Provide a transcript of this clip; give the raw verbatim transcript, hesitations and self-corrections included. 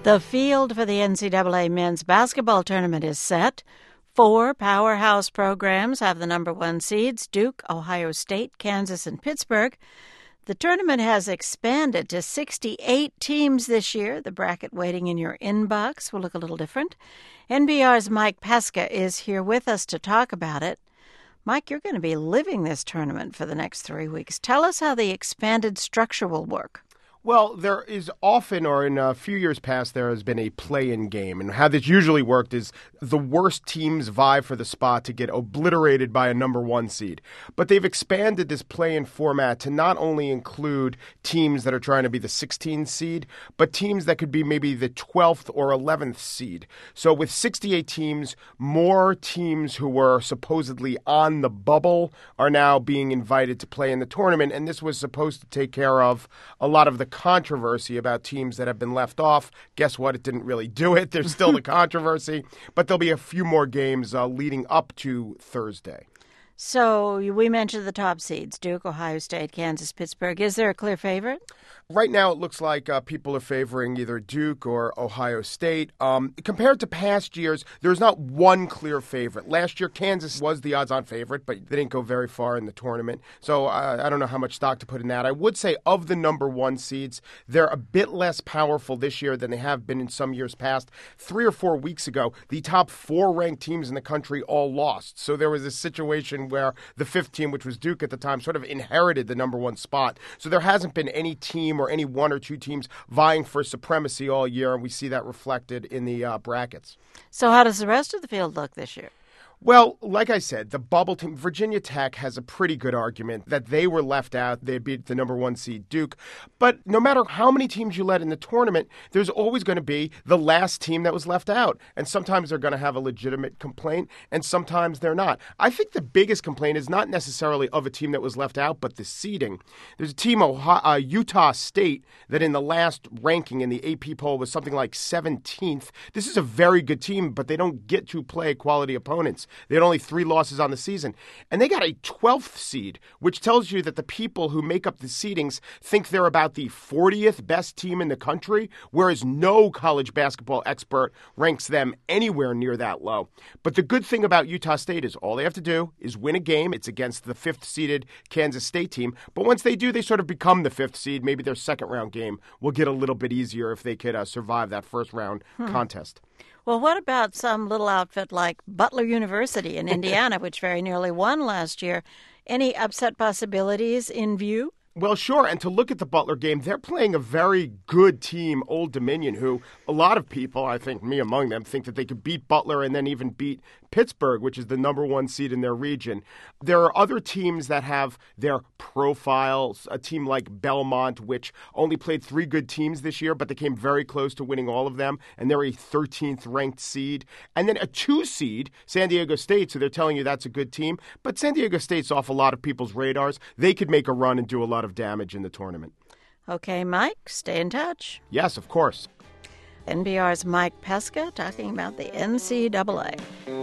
The field for the N C double A men's basketball tournament is set. Four powerhouse programs have the number one seeds: Duke, Ohio State, Kansas, and Pittsburgh. The tournament has expanded to sixty-eight teams this year. The bracket waiting in your inbox will look a little different. N B R's Mike Pesca is here with us to talk about it. Mike, you're going to be living this tournament for the next three weeks. Tell us how the expanded structure will work. Well, there is often, or in a few years past, there has been a play-in game. And how this usually worked is the worst teams vie for the spot to get obliterated by a number one seed. But they've expanded this play-in format to not only include teams that are trying to be the sixteenth seed, but teams that could be maybe the twelfth or eleventh seed. So with sixty-eight teams, more teams who were supposedly on the bubble are now being invited to play in the tournament. And this was supposed to take care of a lot of the controversy about teams that have been left off. Guess what? It didn't really do it. There's still the controversy, but there'll be a few more games uh, leading up to Thursday. So we mentioned the top seeds: Duke, Ohio State, Kansas, Pittsburgh. Is there a clear favorite? Right now, it looks like uh, people are favoring either Duke or Ohio State. Um, compared to past years, there's not one clear favorite. Last year, Kansas was the odds-on favorite, but they didn't go very far in the tournament. So uh, I don't know how much stock to put in that. I would say of the number one seeds, they're a bit less powerful this year than they have been in some years past. Three or four weeks ago, the top four ranked teams in the country all lost. So there was a situation where the fifth team, which was Duke at the time, sort of inherited the number one spot. So there hasn't been any team or any one or two teams vying for supremacy all year, and we see that reflected in the uh, brackets. So how does the rest of the field look this year? Well, like I said, the bubble team, Virginia Tech, has a pretty good argument that they were left out. They beat the number one seed Duke. But no matter how many teams you let in the tournament, there's always going to be the last team that was left out. And sometimes they're going to have a legitimate complaint, and sometimes they're not. I think the biggest complaint is not necessarily of a team that was left out, but the seeding. There's a team, Ohio, uh, Utah State, that in the last ranking in the A P poll was something like seventeenth. This is a very good team, but they don't get to play quality opponents. They had only three losses on the season. And they got a twelfth seed, which tells you that the people who make up the seedings think they're about the fortieth best team in the country, whereas no college basketball expert ranks them anywhere near that low. But the good thing about Utah State is all they have to do is win a game. It's against the fifth-seeded Kansas State team. But once they do, they sort of become the fifth seed. Maybe their second-round game will get a little bit easier if they could uh, survive that first-round hmm. contest. Well, what about some little outfit like Butler University in Indiana, which very nearly won last year? Any upset possibilities in view? Well, sure. And to look at the Butler game, they're playing a very good team, Old Dominion, who a lot of people, I think me among them, think that they could beat Butler and then even beat Pittsburgh, which is the number one seed in their region. There are other teams that have their profiles, a team like Belmont, which only played three good teams this year, but they came very close to winning all of them, and they're a thirteenth ranked seed. And then a two seed, San Diego State, so they're telling you that's a good team, but San Diego State's off a lot of people's radars. They could make a run and do a lot of damage in the tournament. Okay, Mike, stay in touch. Yes, of course. N B R's Mike Pesca talking about the N C double A.